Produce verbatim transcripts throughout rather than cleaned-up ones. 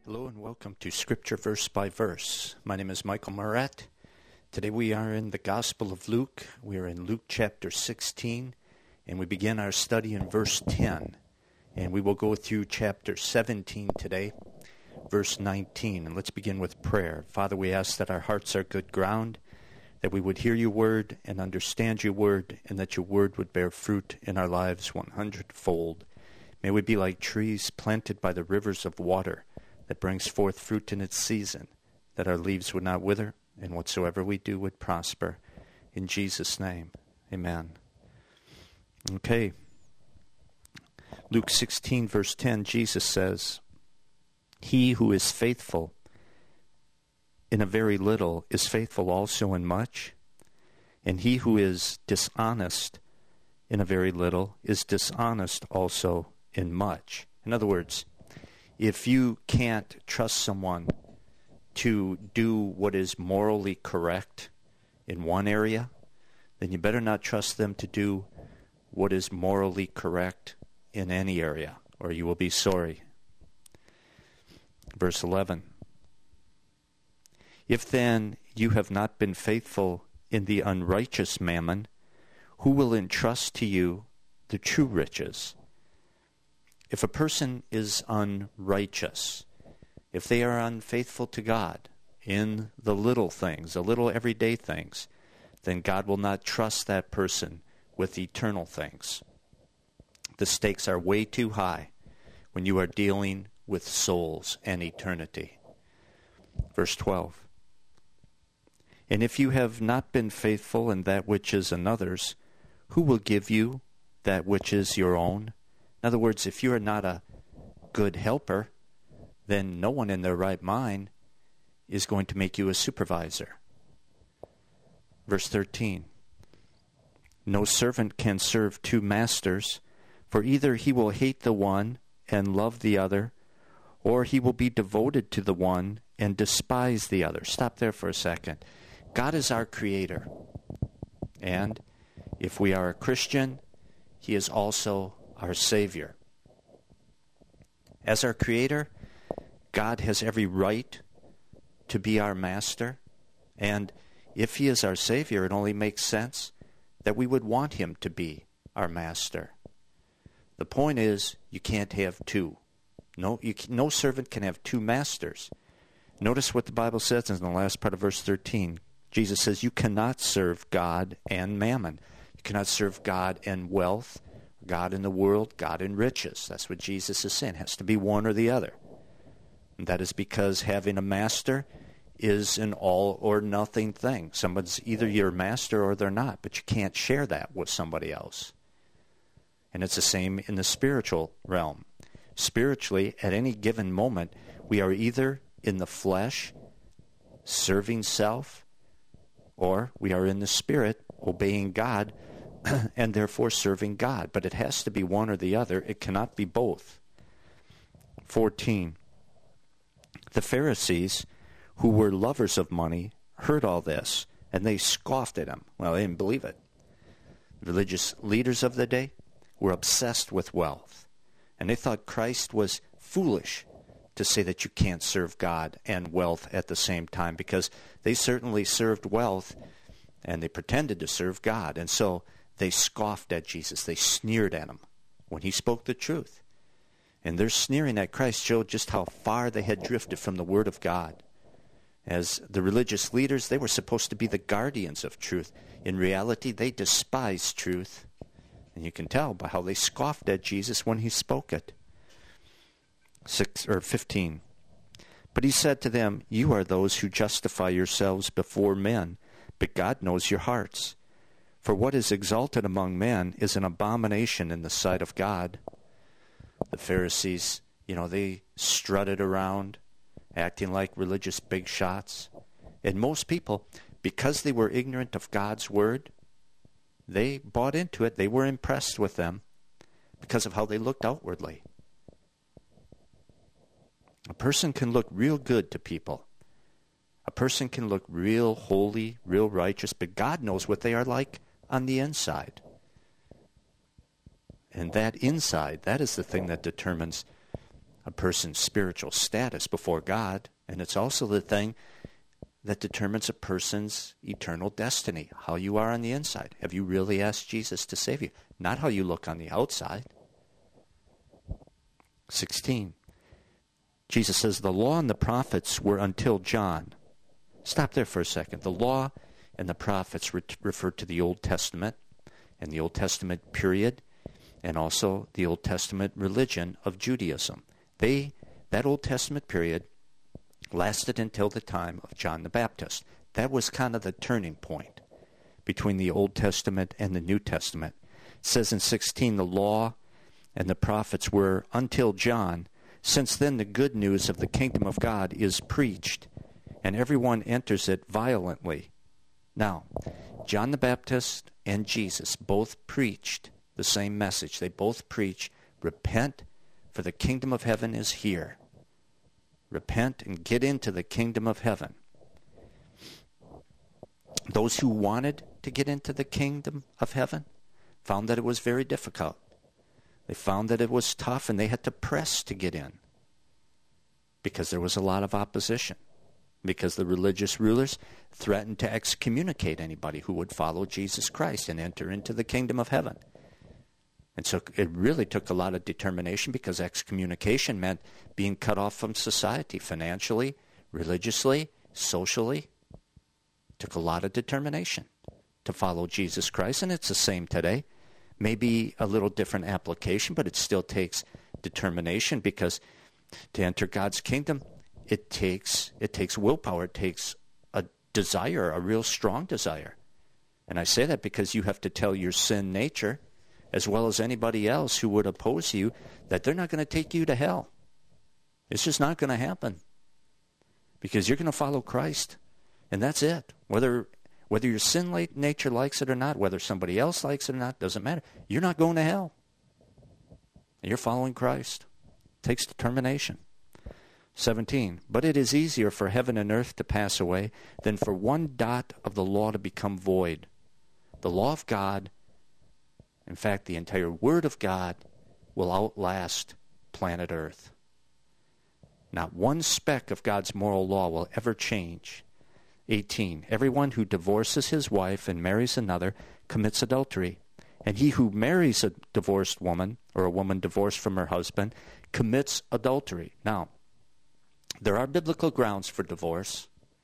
Hello and welcome to Scripture Verse by Verse. My name is Michael Moret. Today we are in the Gospel of Luke. We are in Luke chapter sixteen, and we begin our study in verse ten. And we will go through chapter seventeen today, verse nineteen. And let's begin with prayer. Father, we ask that our hearts are good ground, that we would hear your word and understand your word, and that your word would bear fruit in our lives one hundredfold. May we be like trees planted by the rivers of water, that brings forth fruit in its season, that our leaves would not wither, and whatsoever we do would prosper. In Jesus' name, amen. Okay. Luke sixteen, verse ten, Jesus says, "He who is faithful in a very little is faithful also in much, and he who is dishonest in a very little is dishonest also in much." In other words, if you can't trust someone to do what is morally correct in one area, then you better not trust them to do what is morally correct in any area, or you will be sorry. Verse eleven. "If then you have not been faithful in the unrighteous mammon, who will entrust to you the true riches?" If a person is unrighteous, if they are unfaithful to God in the little things, the little everyday things, then God will not trust that person with eternal things. The stakes are way too high when you are dealing with souls and eternity. Verse twelve. "And if you have not been faithful in that which is another's, who will give you that which is your own?" In other words, if you are not a good helper, then no one in their right mind is going to make you a supervisor. Verse thirteen. "No servant can serve two masters, for either he will hate the one and love the other, or he will be devoted to the one and despise the other." Stop there for a second. God is our creator. And if we are a Christian, he is also our Savior. As our Creator, God has every right to be our master, and if he is our Savior, it only makes sense that we would want him to be our master. The point is, you can't have two. No, you, no servant can have two masters. Notice what the Bible says in the last part of verse thirteen. Jesus says, you cannot serve God and mammon. You cannot serve God and wealth, God in the world, God in riches. That's what Jesus is saying. It has to be one or the other. And that is because having a master is an all or nothing thing. Someone's either your master or they're not, but you can't share that with somebody else. And it's the same in the spiritual realm. Spiritually, at any given moment, we are either in the flesh, serving self, or we are in the spirit, obeying God, and therefore serving God. But it has to be one or the other. It cannot be both. fourteen. "The Pharisees, who were lovers of money, heard all this, and they scoffed at him." Well, they didn't believe it. Religious leaders of the day were obsessed with wealth, and they thought Christ was foolish to say that you can't serve God and wealth at the same time, because they certainly served wealth, and they pretended to serve God. And so they scoffed at Jesus. They sneered at him when he spoke the truth. And their sneering at Christ showed just how far they had drifted from the Word of God. As the religious leaders, they were supposed to be the guardians of truth. In reality, they despised truth. And you can tell by how they scoffed at Jesus when he spoke it. Six or fifteen. "But he said to them, you are those who justify yourselves before men, but God knows your hearts. For what is exalted among men is an abomination in the sight of God." The Pharisees, you know, they strutted around, acting like religious big shots. And most people, because they were ignorant of God's word, they bought into it. They were impressed with them because of how they looked outwardly. A person can look real good to people. A person can look real holy, real righteous, but God knows what they are like on the inside. And that inside, that is the thing that determines a a person's spiritual status before God, and it's also the thing that determines a person's eternal destiny, how you are on the inside. Have you really asked Jesus to save you? Not how you look on the outside. sixteen. Jesus says, the law and the prophets were until John. Stop there for a second. The law and the prophets re- refer to the Old Testament and the Old Testament period, and also the Old Testament religion of Judaism. They, that Old Testament period lasted until the time of John the Baptist. That was kind of the turning point between the Old Testament and the New Testament. It says in sixteen, the law and the prophets were until John. Since then the good news of the kingdom of God is preached, and everyone enters it violently. Now, John the Baptist and Jesus both preached the same message. They both preach, repent, for the kingdom of heaven is here. Repent and get into the kingdom of heaven. Those who wanted to get into the kingdom of heaven found that it was very difficult. They found that it was tough, and they had to press to get in because there was a lot of opposition, because the religious rulers threatened to excommunicate anybody who would follow Jesus Christ and enter into the kingdom of heaven. And so it really took a lot of determination, because excommunication meant being cut off from society financially, religiously, socially. It took a lot of determination to follow Jesus Christ, and it's the same today. Maybe a little different application, but it still takes determination, because to enter God's kingdom, it takes it takes willpower. It takes a desire, a real strong desire. And I say that because you have to tell your sin nature, as well as anybody else who would oppose you, that they're not going to take you to hell. It's just not going to happen, because you're going to follow Christ, and that's it. Whether whether your sin nature likes it or not, whether somebody else likes it or not, doesn't matter. You're not going to hell. You're following Christ. It takes determination. seventeen. But it is easier for heaven and earth to pass away than for one dot of the law to become void. The law of God, in fact, the entire Word of God, will outlast planet Earth. Not one speck of God's moral law will ever change. eighteen. Everyone who divorces his wife and marries another commits adultery. And he who marries a divorced woman, or a woman divorced from her husband, commits adultery. Now, there are biblical grounds for divorce,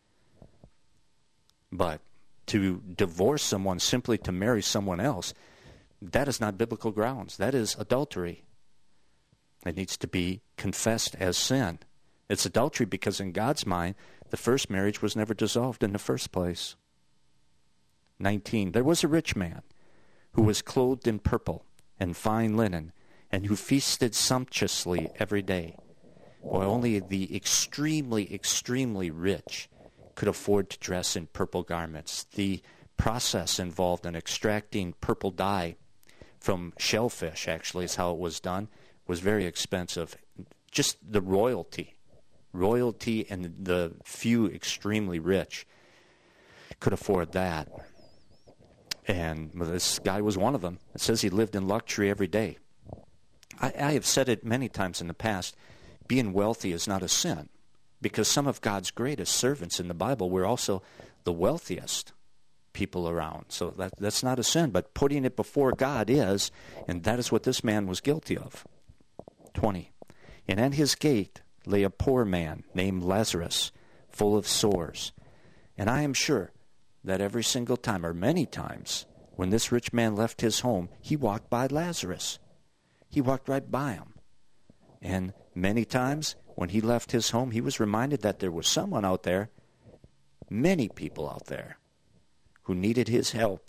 but to divorce someone simply to marry someone else, that is not biblical grounds. That is adultery. It needs to be confessed as sin. It's adultery because in God's mind, the first marriage was never dissolved in the first place. nineteen. There was a rich man who was clothed in purple and fine linen, and who feasted sumptuously every day. Or only the extremely, extremely rich could afford to dress in purple garments. The process involved in extracting purple dye from shellfish, actually, is how it was done, was very expensive. Just the royalty. Royalty and the few extremely rich could afford that. And this guy was one of them. It says he lived in luxury every day. I, I have said it many times in the past, being wealthy is not a sin, because some of God's greatest servants in the Bible were also the wealthiest people around. So that, that's not a sin, but putting it before God is, and that is what this man was guilty of. twenty. And at his gate lay a poor man named Lazarus, full of sores. And I am sure that every single time, or many times, when this rich man left his home, he walked by Lazarus. He walked right by him. And many times, when he left his home, he was reminded that there was someone out there, many people out there, who needed his help.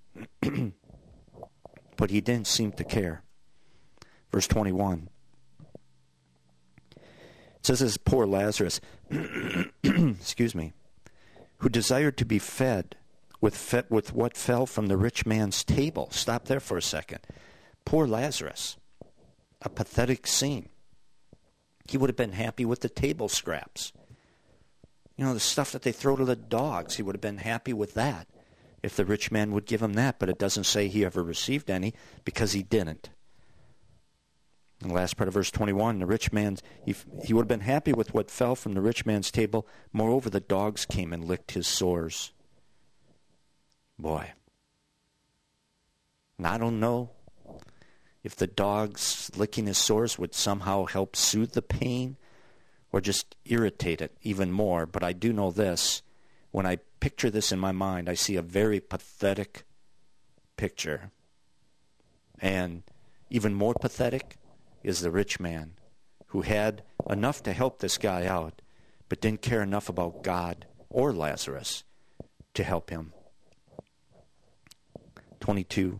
But he didn't seem to care. Verse twenty-one. It says this poor Lazarus, excuse me, who desired to be fed with, fe- with what fell from the rich man's table. Stop there for a second. Poor Lazarus. A pathetic scene. He would have been happy with the table scraps. You know, the stuff that they throw to the dogs, he would have been happy with that if the rich man would give him that. But it doesn't say he ever received any, because he didn't. The last part of verse twenty-one, the rich man, he, he would have been happy with what fell from the rich man's table. Moreover, the dogs came and licked his sores. Boy. And I don't know if the dogs licking his sores would somehow help soothe the pain or just irritate it even more. But I do know this. When I picture this in my mind, I see a very pathetic picture. And even more pathetic is the rich man who had enough to help this guy out, but didn't care enough about God or Lazarus to help him. twenty-two.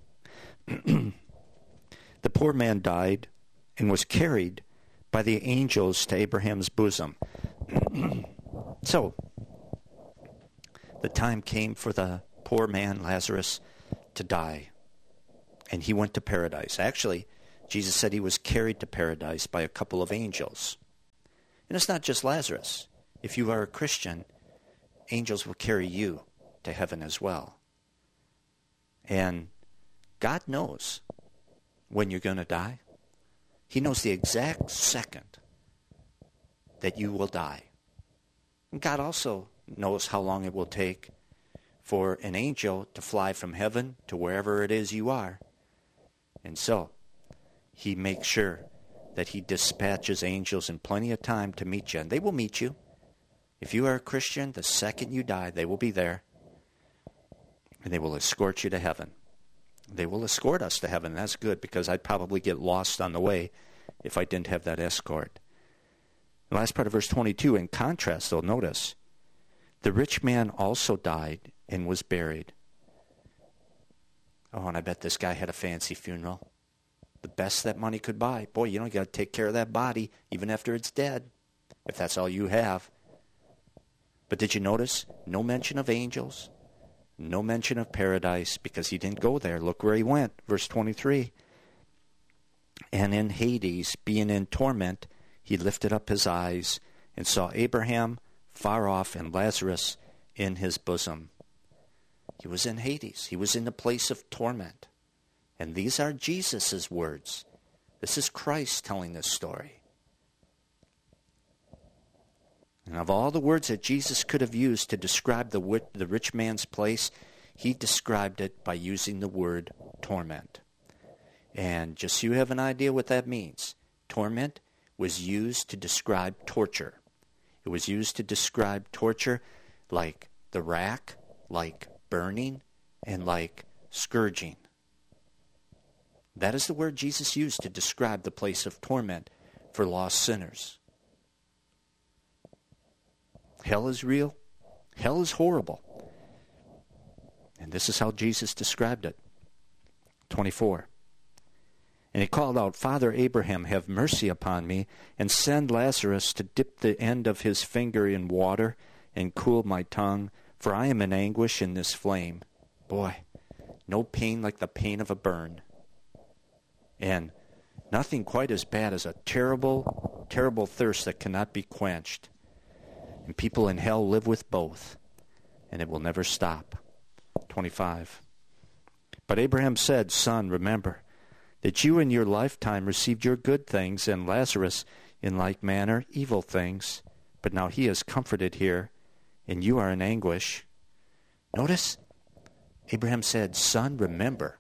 The poor man died and was carried by the angels to Abraham's bosom. So, the time came for the poor man, Lazarus, to die. And he went to paradise. Actually, Jesus said he was carried to paradise by a couple of angels. And it's not just Lazarus. If you are a Christian, angels will carry you to heaven as well. And God knows when you're going to die. He knows the exact second that you will die. And God also knows how long it will take for an angel to fly from heaven to wherever it is you are. And so, he makes sure that he dispatches angels in plenty of time to meet you. And they will meet you. If you are a Christian, the second you die, they will be there. And they will escort you to heaven. They will escort us to heaven. That's good, because I'd probably get lost on the way if I didn't have that escort. The last part of verse twenty-two, in contrast, though, notice, the rich man also died and was buried. Oh, and I bet this guy had a fancy funeral. The best that money could buy. Boy, you know, you got to take care of that body even after it's dead, if that's all you have. But did you notice? No mention of angels. No mention of paradise, because he didn't go there. Look where he went. Verse twenty-three. And in Hades, being in torment, he lifted up his eyes and saw Abraham far off and Lazarus in his bosom. He was in Hades. He was in the place of torment. And these are Jesus' words. This is Christ telling this story. And of all the words that Jesus could have used to describe the, the rich man's place, he described it by using the word torment. And just so you have an idea what that means, torment was used to describe torture. It was used to describe torture like the rack, like burning, and like scourging. That is the word Jesus used to describe the place of torment for lost sinners. Hell is real. Hell is horrible. And this is how Jesus described it. twenty-four. And he called out, Father Abraham, have mercy upon me, and send Lazarus to dip the end of his finger in water and cool my tongue, for I am in anguish in this flame. Boy, no pain like the pain of a burn. And nothing quite as bad as a terrible, terrible thirst that cannot be quenched. And people in hell live with both, and it will never stop. twenty-five. But Abraham said, Son, remember that you in your lifetime received your good things, and Lazarus in like manner evil things. But now he is comforted here, and you are in anguish. Notice, Abraham said, Son, remember.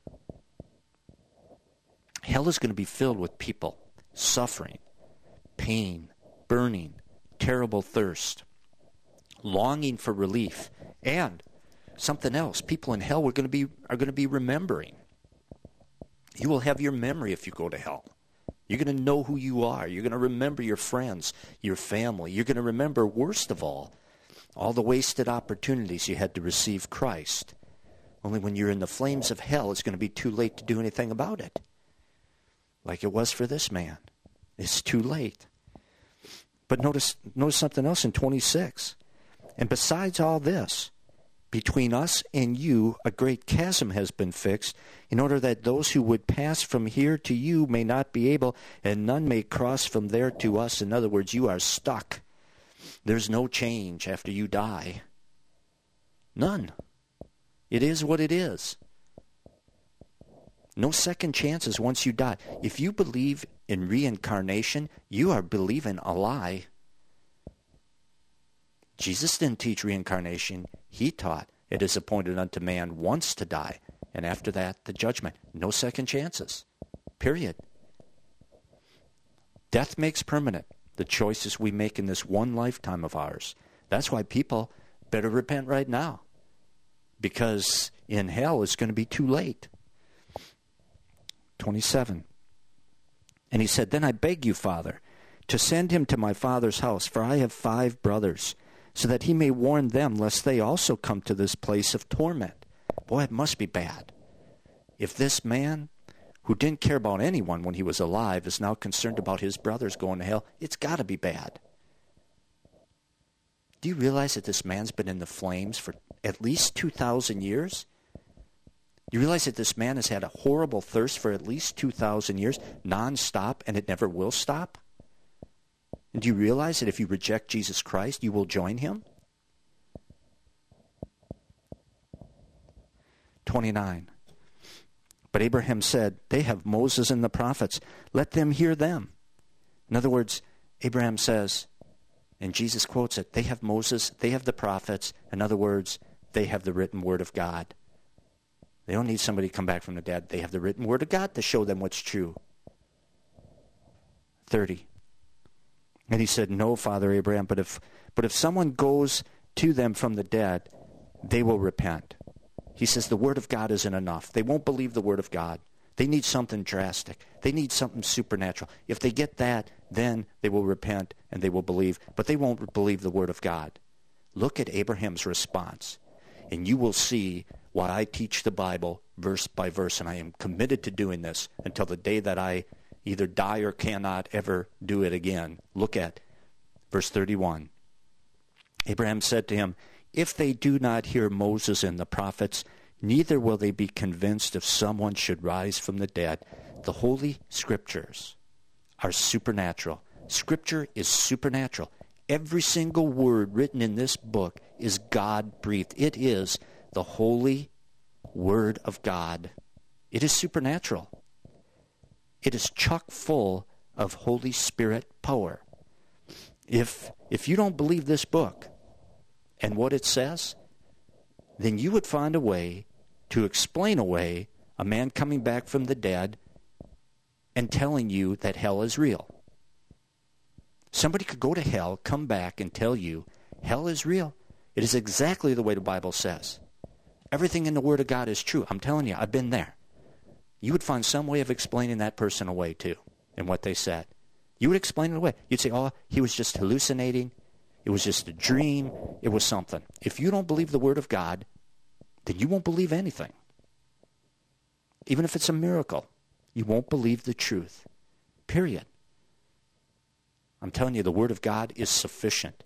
Hell is going to be filled with people suffering, pain, burning, terrible thirst, longing for relief, and something else. People in hell are going to be are going to be remembering. You will have your memory if you go to hell. You're going to know who you are. You're going to remember your friends, your family. You're going to remember, worst of all, all the wasted opportunities you had to receive Christ. Only when you're in the flames of hell, it's going to be too late to do anything about it. Like it was for this man. It's too late. But notice, notice something else in twenty-six. And besides all this, between us and you a great chasm has been fixed, in order that those who would pass from here to you may not be able, and none may cross from there to us. In other words, you are stuck. There's no change after you die. None. It is what it is. No second chances once you die. If you believe in reincarnation, you are believing a lie. Jesus didn't teach reincarnation. He taught it is appointed unto man once to die, and after that, the judgment. No second chances. Period. Death makes permanent the choices we make in this one lifetime of ours. That's why people better repent right now, because in hell it's going to be too late. twenty-seven. And he said, Then I beg you, Father, to send him to my father's house, for I have five brothers, so that he may warn them, lest they also come to this place of torment. Boy, it must be bad. If this man, who didn't care about anyone when he was alive, is now concerned about his brothers going to hell, it's got to be bad. Do you realize that this man's been in the flames for at least two thousand years? You realize that this man has had a horrible thirst for at least two thousand years, nonstop, and it never will stop? And do you realize that if you reject Jesus Christ, you will join him? twenty-nine. But Abraham said, They have Moses and the prophets. Let them hear them. In other words, Abraham says, and Jesus quotes it, they have Moses, they have the prophets. In other words, they have the written word of God. They don't need somebody to come back from the dead. They have the written word of God to show them what's true. thirty. And he said, No, Father Abraham, but if but if someone goes to them from the dead, they will repent. He says the word of God isn't enough. They won't believe the word of God. They need something drastic. They need something supernatural. If they get that, then they will repent and they will believe. But they won't believe the word of God. Look at Abraham's response, and you will see why I teach the Bible verse by verse, and I am committed to doing this until the day that I either die or cannot ever do it again. Look at verse thirty-one. Abraham said to him, If they do not hear Moses and the prophets, neither will they be convinced if someone should rise from the dead. The Holy Scriptures are supernatural. Scripture is supernatural. Every single word written in this book is God-breathed. It is the holy Word of God. It is supernatural. It is chock full of Holy Spirit power. If, if you don't believe this book and what it says, then you would find a way to explain away a man coming back from the dead and telling you that hell is real. Somebody could go to hell, come back, and tell you hell is real. It is exactly the way the Bible says. Everything in the Word of God is true. I'm telling you, I've been there. You would find some way of explaining that person away, too, in what they said. You would explain it away. You'd say, oh, he was just hallucinating. It was just a dream. It was something. If you don't believe the Word of God, then you won't believe anything. Even if it's a miracle, you won't believe the truth. Period. I'm telling you, the Word of God is sufficient.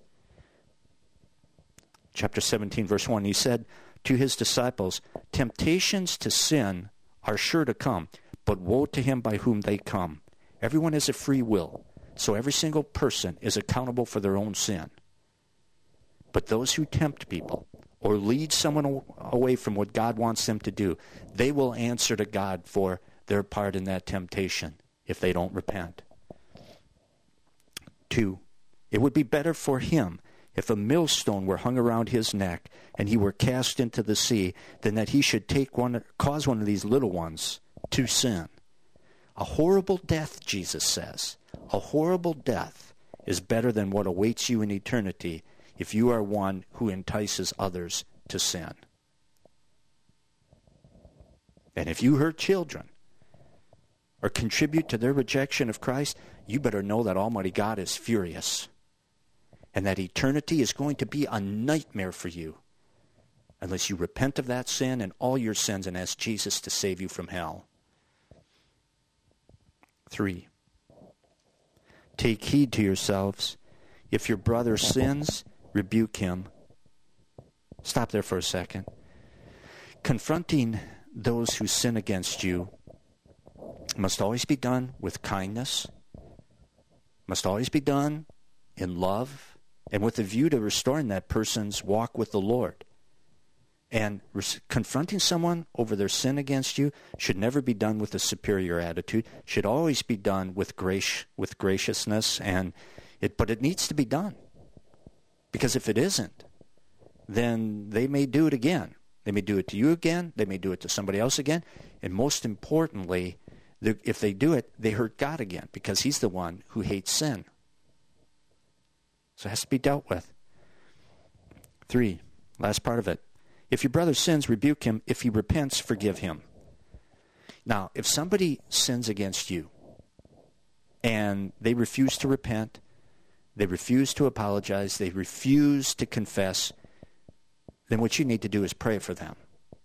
Chapter seventeen, verse one, he said to his disciples, temptations to sin are sure to come, but woe to him by whom they come. Everyone has a free will, so every single person is accountable for their own sin. But those who tempt people or lead someone away from what God wants them to do, they will answer to God for their part in that temptation if they don't repent. Two, it would be better for him if a millstone were hung around his neck and he were cast into the sea than that he should take one, cause one of these little ones to sin. A horrible death, Jesus says, a horrible death is better than what awaits you in eternity if you are one who entices others to sin. And if you hurt children or contribute to their rejection of Christ, you better know that Almighty God is furious and that eternity is going to be a nightmare for you unless you repent of that sin and all your sins and ask Jesus to save you from hell. Three, take heed to yourselves. If your brother sins, rebuke him. Stop there for a second. Confronting those who sin against you must always be done with kindness, must always be done in love, and with a view to restoring that person's walk with the Lord. And res- confronting someone over their sin against you should never be done with a superior attitude. Should always be done with grace, with graciousness, and it. But it needs to be done, because if it isn't, then they may do it again. They may do it to you again. They may do it to somebody else again. And most importantly, if they do it, they hurt God again, because He's the one who hates sin. So it has to be dealt with. Three, last part of it. If your brother sins, rebuke him. If he repents, forgive him. Now, if somebody sins against you and they refuse to repent, they refuse to apologize, they refuse to confess, then what you need to do is pray for them.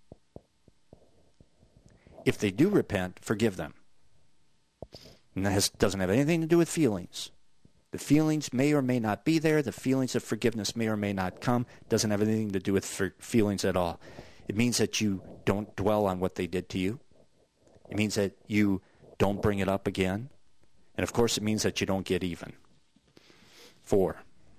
If they do repent, forgive them. And that has, doesn't have anything to do with feelings. The feelings may or may not be there. The feelings of forgiveness may or may not come. It doesn't have anything to do with feelings at all. It means that you don't dwell on what they did to you. It means that you don't bring it up again. And of course, it means that you don't get even. Four.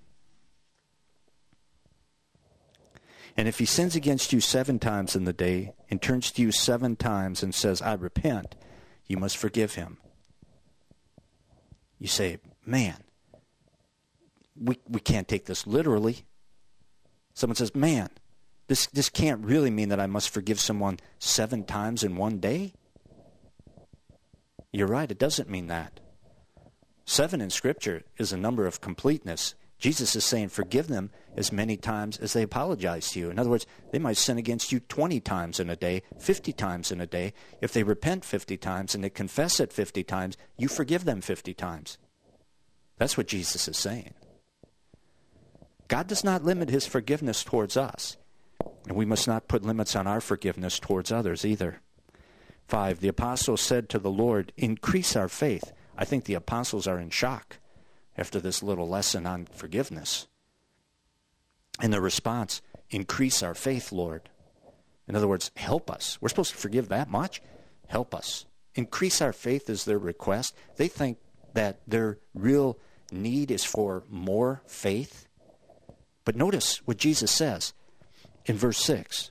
And if he sins against you seven times in the day and turns to you seven times and says, I repent, you must forgive him. You say, man, we we can't take this literally. Someone says, man, this, this can't really mean that I must forgive someone seven times in one day. You're right, it doesn't mean that. Seven in Scripture is a number of completeness. Jesus is saying forgive them as many times as they apologize to you. In other words, they might sin against you twenty times in a day, fifty times in a day. If they repent fifty times and they confess it fifty times, you forgive them fifty times. That's what Jesus is saying. God does not limit his forgiveness towards us, and we must not put limits on our forgiveness towards others either. Five, the apostles said to the Lord, increase our faith. I think the apostles are in shock after this little lesson on forgiveness. And the response, increase our faith, Lord. In other words, help us. We're supposed to forgive that much? Help us. Increase our faith is their request. They think that their real need is for more faith. But notice what Jesus says in verse six.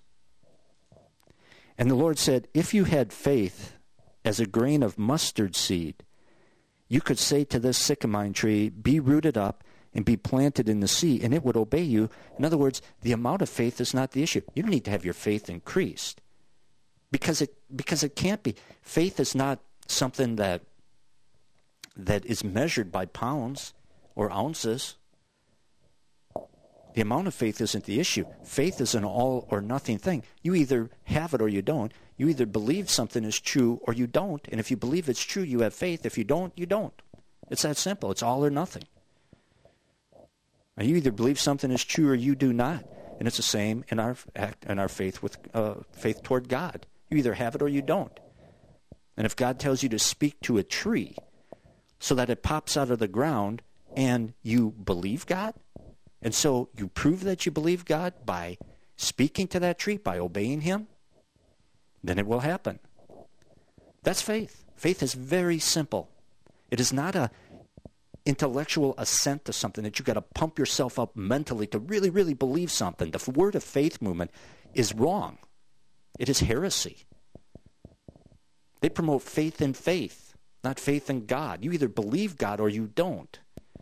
And the Lord said, if you had faith as a grain of mustard seed, you could say to this sycamore tree, be rooted up and be planted in the sea, and it would obey you. In other words, the amount of faith is not the issue. You don't need to have your faith increased, because it because it can't be. Faith is not something that that is measured by pounds or ounces. The amount of faith isn't the issue. Faith is an all or nothing thing. You either have it or you don't. You either believe something is true or you don't. And if you believe it's true, you have faith. If you don't, you don't. It's that simple. It's all or nothing. Now, you either believe something is true or you do not. And it's the same in our act in our faith with uh, faith toward God. You either have it or you don't. And if God tells you to speak to a tree so that it pops out of the ground and you believe God, and so you prove that you believe God by speaking to that tree, by obeying him, then it will happen. That's faith. Faith is very simple. It is not a intellectual assent to something that you've got to pump yourself up mentally to really, really believe something. The word of faith movement is wrong. It is heresy. They promote faith in faith, not faith in God. You either believe God or you don't.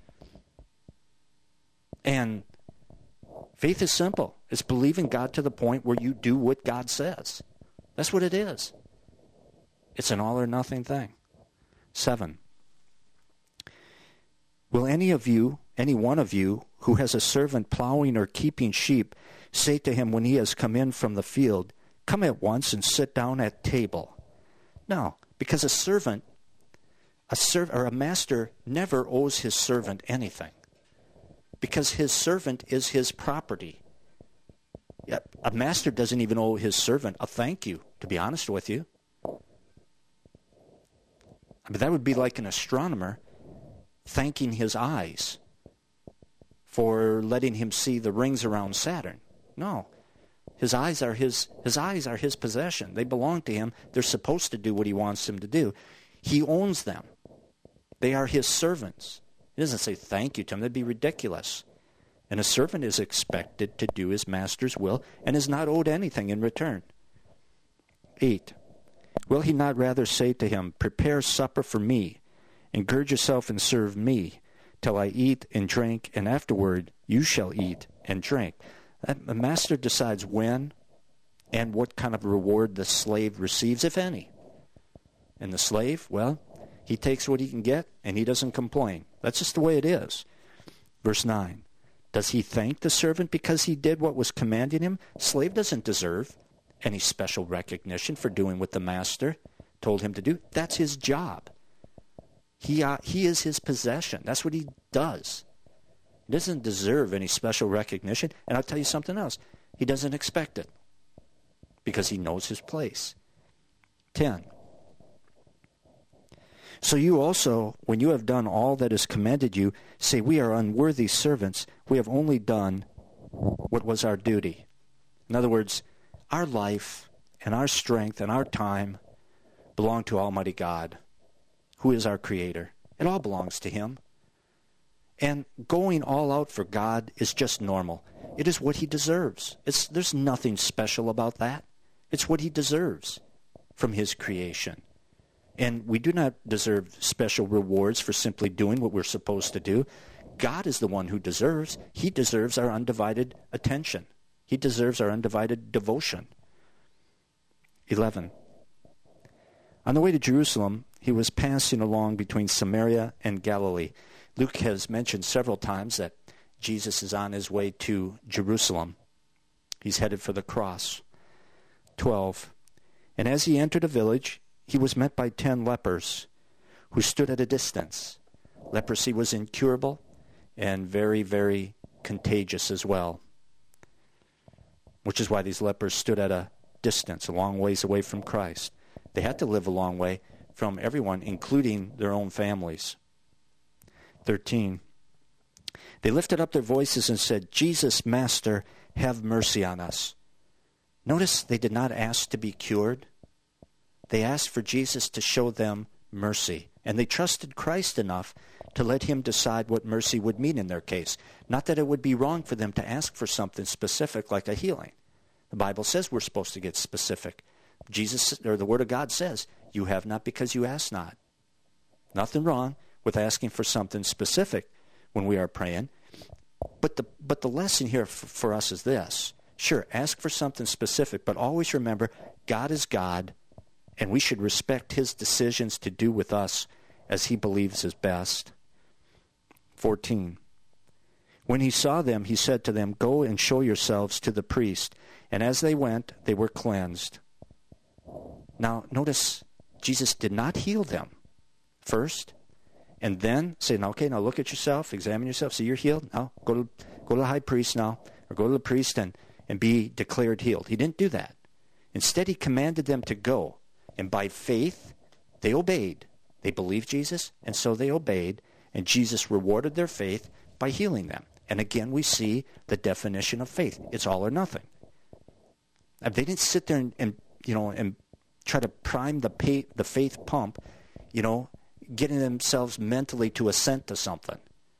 And faith is simple. It's believing God to the point where you do what God says. That's what it is. It's an all or nothing thing. Seven. Will any of you, any one of you, who has a servant plowing or keeping sheep, say to him when he has come in from the field, come at once and sit down at table? No, because a servant, a serv- or a master never owes his servant anything, because his servant is his property. A master doesn't even owe his servant a thank you, to be honest with you. I mean, that would be like an astronomer thanking his eyes for letting him see the rings around Saturn. No. His eyes are his his eyes are his possession. They belong to him. They're supposed to do what he wants them to do. He owns them. They are his servants. He doesn't say thank you to them. That'd be ridiculous. And a servant is expected to do his master's will and is not owed anything in return. Eight, will he not rather say to him, prepare supper for me, and gird yourself and serve me, till I eat and drink, and afterward you shall eat and drink. The master decides when and what kind of reward the slave receives, if any. And the slave, well, he takes what he can get, and he doesn't complain. That's just the way it is. Verse nine, does he thank the servant because he did what was commanded him? Slave doesn't deserve any special recognition for doing what the master told him to do. That's his job. He, uh, he is his possession. That's what he does. He doesn't deserve any special recognition. And I'll tell you something else. He doesn't expect it because he knows his place. Ten. So you also, when you have done all that is commanded you, say, we are unworthy servants. We have only done what was our duty. In other words, our life and our strength and our time belong to Almighty God, who is our Creator. It all belongs to Him. And going all out for God is just normal. It is what He deserves. It's, there's nothing special about that. It's what He deserves from His creation. And we do not deserve special rewards for simply doing what we're supposed to do. God is the one who deserves. He deserves our undivided attention. He deserves our undivided devotion. eleven. On the way to Jerusalem, he was passing along between Samaria and Galilee. Luke has mentioned several times that Jesus is on his way to Jerusalem. He's headed for the cross. twelve. And as he entered a village, he was met by ten lepers who stood at a distance. Leprosy was incurable and very, very contagious as well, which is why these lepers stood at a distance, a long ways away from Christ. They had to live a long way from everyone, including their own families. thirteen. They lifted up their voices and said, Jesus, Master, have mercy on us. Notice they did not ask to be cured. They asked for Jesus to show them mercy. And they trusted Christ enough to let Him decide what mercy would mean in their case. Not that it would be wrong for them to ask for something specific like a healing. The Bible says we're supposed to get specific. Jesus, or the Word of God says, you have not because you ask not. Nothing wrong with asking for something specific when we are praying. But the, but the lesson here for, for us is this. Sure, ask for something specific, but always remember, God is God, and we should respect His decisions to do with us as He believes is best. fourteen. When He saw them, He said to them, go and show yourselves to the priest. And as they went, they were cleansed. Now, notice, Jesus did not heal them first, and then say, okay, now look at yourself, examine yourself, see you're healed. Now, go to, go to the high priest now, or go to the priest and, and be declared healed. He didn't do that. Instead, He commanded them to go. And by faith, they obeyed. They believed Jesus, and so they obeyed. And Jesus rewarded their faith by healing them. And again, we see the definition of faith. It's all or nothing. They didn't sit there and, and you know, and try to prime the pay, the faith pump, you know, getting themselves mentally to assent to something.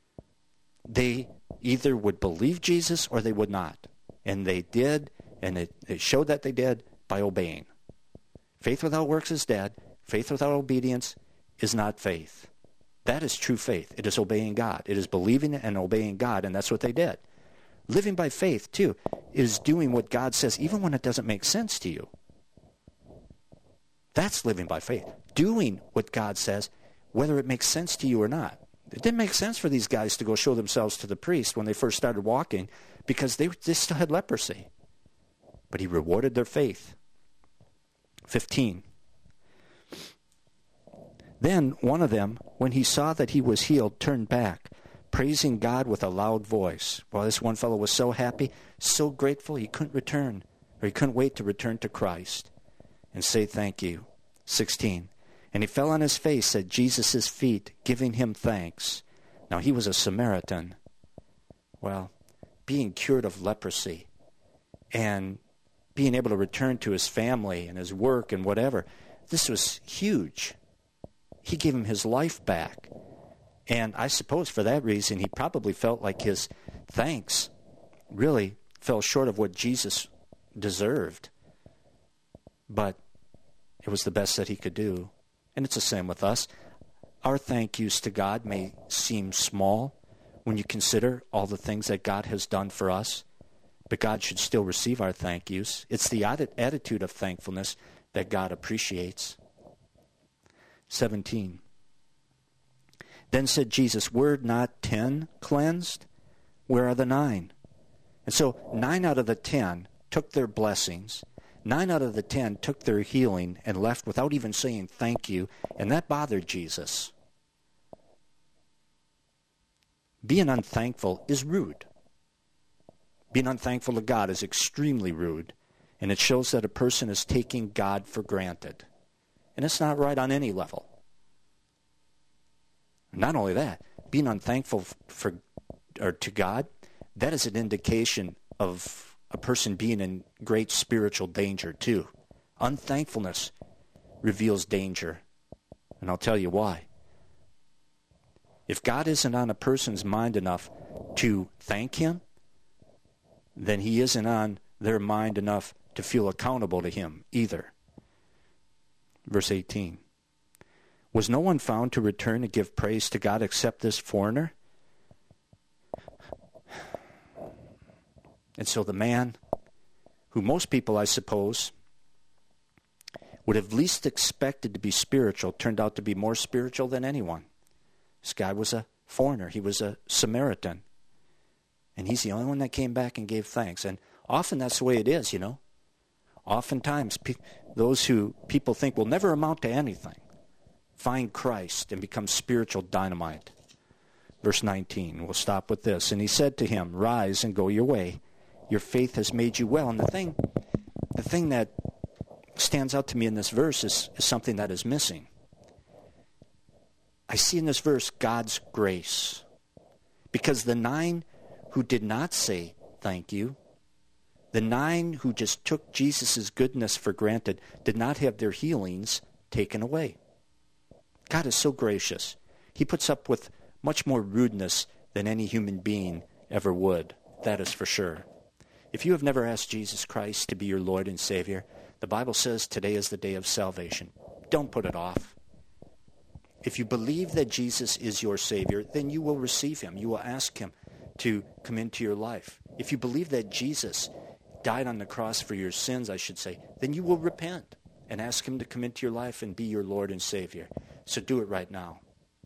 They either would believe Jesus or they would not. And they did, and it, it showed that they did by obeying. Faith without works is dead. Faith without obedience is not faith. That is true faith. It is obeying God. It is believing and obeying God, and that's what they did. Living by faith, too, is doing what God says, even when it doesn't make sense to you. That's living by faith. Doing what God says, whether it makes sense to you or not. It didn't make sense for these guys to go show themselves to the priest when they first started walking because they, they still had leprosy. But He rewarded their faith. fifteen. Then one of them, when he saw that he was healed, turned back, praising God with a loud voice. Well, this one fellow was so happy, so grateful, he couldn't return, or he couldn't wait to return to Christ and say thank you. sixteen. And he fell on his face at Jesus' feet, giving Him thanks. Now, he was a Samaritan. Well, being cured of leprosy and being able to return to his family and his work and whatever, this was huge. He gave him his life back. And I suppose for that reason, he probably felt like his thanks really fell short of what Jesus deserved. But it was the best that he could do. And it's the same with us. Our thank yous to God may seem small when you consider all the things that God has done for us, but God should still receive our thank yous. It's the attitude of thankfulness that God appreciates. seventeen. Then said Jesus, were not ten cleansed? Where are the nine? And so nine out of the ten took their blessings. Nine out of the ten took their healing and left without even saying thank you, and that bothered Jesus. Being unthankful is rude. Being unthankful to God is extremely rude, and it shows that a person is taking God for granted. And it's not right on any level. Not only that, being unthankful for or to God, that is an indication of a person being in great spiritual danger too. Unthankfulness reveals danger, and I'll tell you why. If God isn't on a person's mind enough to thank him, then he isn't on their mind enough to feel accountable to him either. Verse eighteen. Was no one found to return to give praise to God except this foreigner? And so the man, who most people, I suppose, would have least expected to be spiritual, turned out to be more spiritual than anyone. This guy was a foreigner. He was a Samaritan. And he's the only one that came back and gave thanks. And often that's the way it is, you know. Oftentimes, pe- those who people think will never amount to anything find Christ and become spiritual dynamite. Verse nineteen, we'll stop with this. And he said to him, rise and go your way. Your faith has made you well. And the thing, the thing that stands out to me in this verse is, is something that is missing. I see in this verse God's grace. Because the nine who did not say thank you, the nine who just took Jesus' goodness for granted, did not have their healings taken away. God is so gracious. He puts up with much more rudeness than any human being ever would. That is for sure. If you have never asked Jesus Christ to be your Lord and Savior, the Bible says today is the day of salvation. Don't put it off. If you believe that Jesus is your Savior, then you will receive him. You will ask him to come into your life. If you believe that Jesus died on the cross for your sins, I should say, then you will repent and ask him to come into your life and be your Lord and Savior. So do it right now.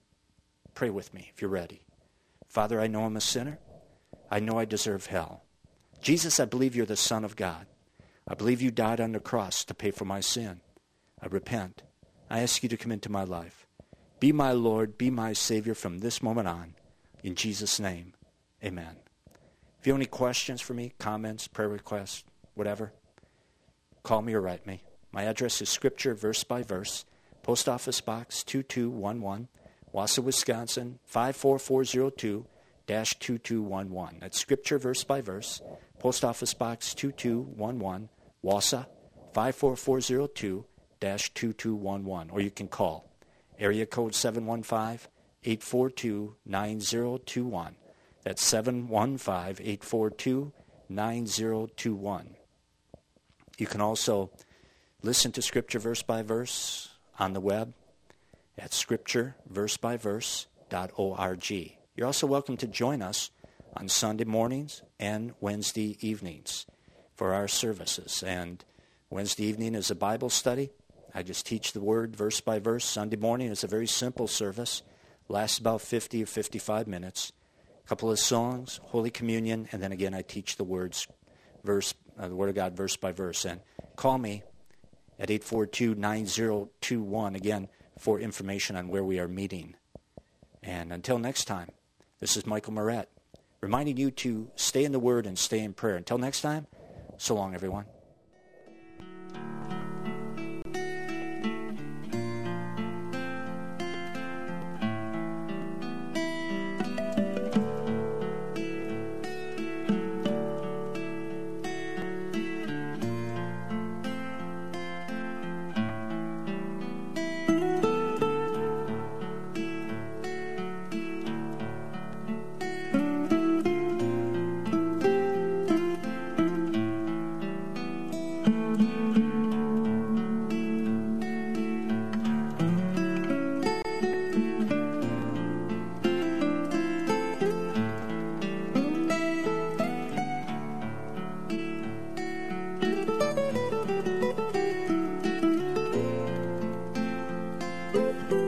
Pray with me if you're ready. Father, I know I'm a sinner. I know I deserve hell. Jesus, I believe you're the Son of God. I believe you died on the cross to pay for my sin. I repent. I ask you to come into my life. Be my Lord, be my Savior from this moment on. In Jesus' name, amen. If you have any questions for me, comments, prayer requests, whatever, call me or write me. My address is Scripture Verse by Verse, Post Office Box two two one one, Wausau, Wisconsin, five four four zero two dash two two one one. That's Scripture Verse by Verse, Post Office Box two two one one, Wausau, five four four zero two dash two two one one. Or you can call area code seven one five, eight four two, nine zero two one. That's seven one five, eight four two, nine zero two one. You can also listen to Scripture Verse by Verse on the web at scripture verse by verse dot org. You're also welcome to join us on Sunday mornings and Wednesday evenings for our services. And Wednesday evening is a Bible study. I just teach the Word verse by verse. Sunday morning is a very simple service. Lasts about fifty or fifty-five minutes. A couple of songs, Holy Communion, and then again I teach the words, verse, uh, the Word of God verse by verse. And call me at eight four two, nine zero two one, again, for information on where we are meeting. And until next time, this is Michael Moret, reminding you to stay in the Word and stay in prayer. Until next time, so long, everyone. you.